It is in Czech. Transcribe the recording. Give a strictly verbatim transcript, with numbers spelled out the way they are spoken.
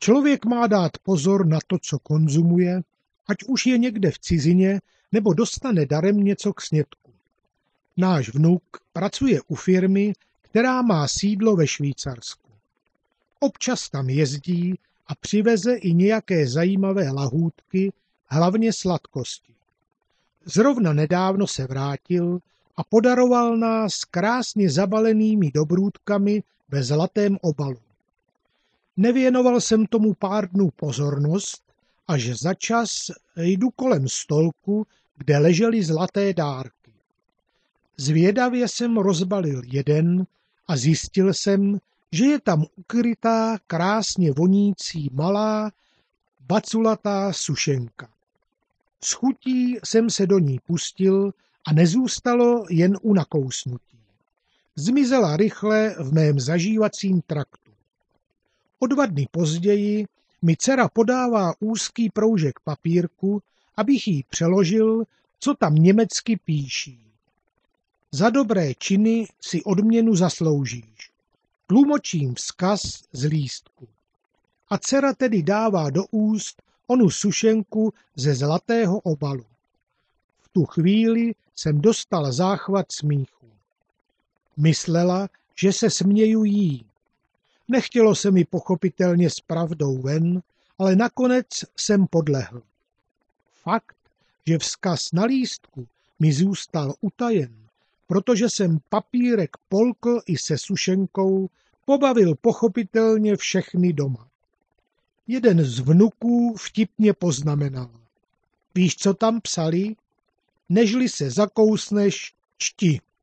Člověk má dát pozor na to, co konzumuje, ať už je někde v cizině, nebo dostane darem něco k snědku. Náš vnuk pracuje u firmy, která má sídlo ve Švýcarsku. Občas tam jezdí a přiveze i nějaké zajímavé lahůdky, hlavně sladkosti. Zrovna nedávno se vrátil a podaroval nás krásně zabalenými dobrůdkami ve zlatém obalu. Nevěnoval jsem tomu pár dnů pozornost, až za čas jdu kolem stolku, kde ležely zlaté dárky. Zvědavě jsem rozbalil jeden a zjistil jsem, že je tam ukrytá krásně vonící malá baculatá sušenka. S chutí jsem se do ní pustil a nezůstalo jen u nakousnutí. Zmizela rychle v mém zažívacím traktu. O dva dny později mi dcera podává úzký proužek papírku, abych jí přeložil, co tam německy píší. Za dobré činy si odměnu zasloužíš. Tlumočím vzkaz z lístku. A dcera tedy dává do úst onu sušenku ze zlatého obalu. V tu chvíli jsem dostal záchvat smíchu. Myslela, že se směju jí. Nechtělo se mi pochopitelně s pravdou ven, ale nakonec jsem podlehl. Fakt, že vzkaz na lístku mi zůstal utajen, protože jsem papírek polkl i se sušenkou, pobavil pochopitelně všechny doma. Jeden z vnuků vtipně poznamenal. Víš, co tam psali? Nežli se zakousneš, čti.